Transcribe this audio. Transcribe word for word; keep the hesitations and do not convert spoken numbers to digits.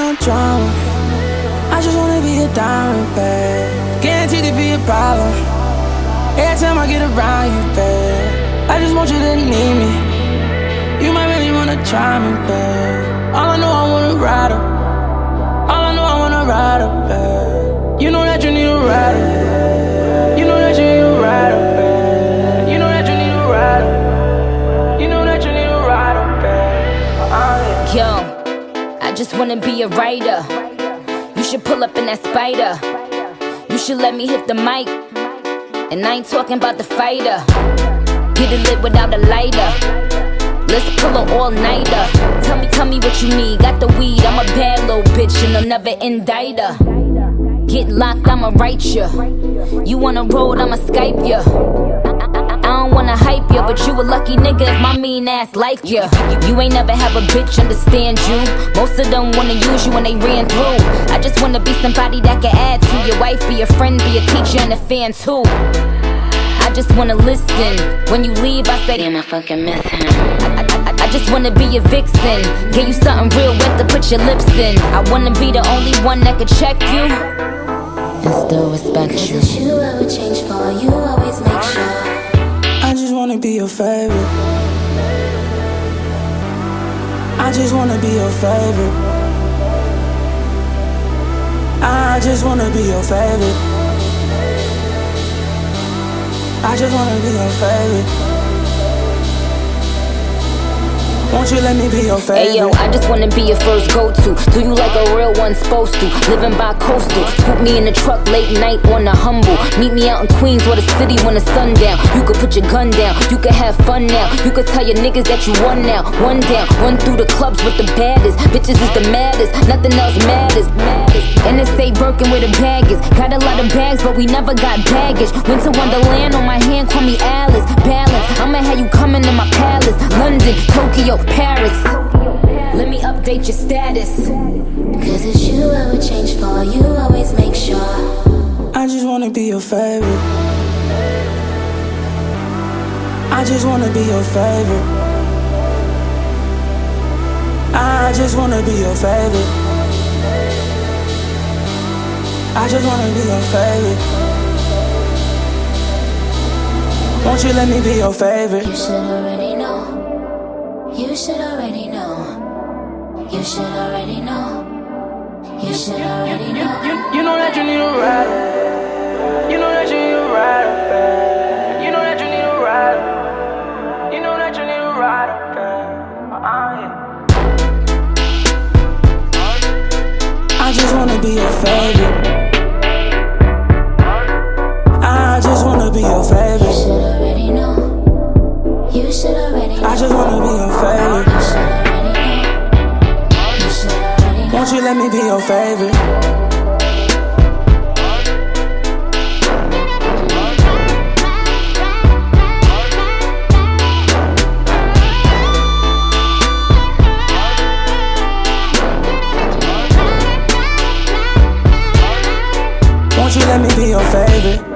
want drama. I just wanna be a diamond, babe. Guaranteed to be a problem every time I get around you, babe. I just want you to need me. You might really wanna try me, babe. All I know, I wanna ride her. All I know, I wanna ride her, babe. You know that you need a rider. You know that you need a rider, babe. You know that you need a rider. You know that you need a rider, babe. Uh, Yo, I just wanna be a writer. You should pull up in that Spider. You should let me hit the mic. And I ain't talking about the fighter. Get it lit without a lighter. Let's pull an all-nighter. Tell me, tell me what you need. Got the weed, I'm a bad little bitch and I'll never indict her. Get locked, I'ma write ya. You wanna roll, I'ma Skype ya. I don't wanna hype ya, but you a lucky nigga if my mean ass like ya. You ain't never have a bitch understand you. Most of them wanna use you when they ran through. I just wanna be somebody that can add to your wife, be a friend, be a teacher and a fan too. I just wanna listen. When you leave, I say, damn, I fucking miss him. I, I, I just wanna be a vixen. Give you something real wet to put your lips in. I wanna be the only one that could check you and still respect you. Cause it's you I would change for. You always make sure. I just wanna be your favorite. I just wanna be your favorite. I just wanna be your favorite. I just wanna be your favorite. Won't you let me be your favorite? Hey yo, I just wanna be your first go-to. Do you like a real one supposed to? Living by coastal. Scoop me in the truck late night on the humble. Meet me out in Queens or the city when the sun down. You could put your gun down, you could have fun now. You could tell your niggas that you won now. One down, run through the clubs with the baddest. Bitches is the maddest, nothing else matters. And they say Birkin where the bag is. Got a lot of bags, but we never got baggage. Winter Wonderland on my hand, call me Alice. Balance, I'ma have you coming in my palace. London, Tokyo, Paris. Let me update your status. Cause it's you I would change for. You always make sure. I just wanna be your favorite. I just wanna be your favorite. I just wanna be your favorite. I just wanna be your favorite. Won't you let me be your favorite? You should already know. You should already know. You should already know. You should already know. You, you, you know that you need a rider. You know that you need a rider, babe. You know that you need a rider. You know that you need a rider, babe. Uh, I just wanna be your favorite. I just wanna be your favorite. You should already know. You should already know. I just wanna be your favorite. You should already know. You should already know. Won't you let me be your favorite? Won't you let me be your favorite?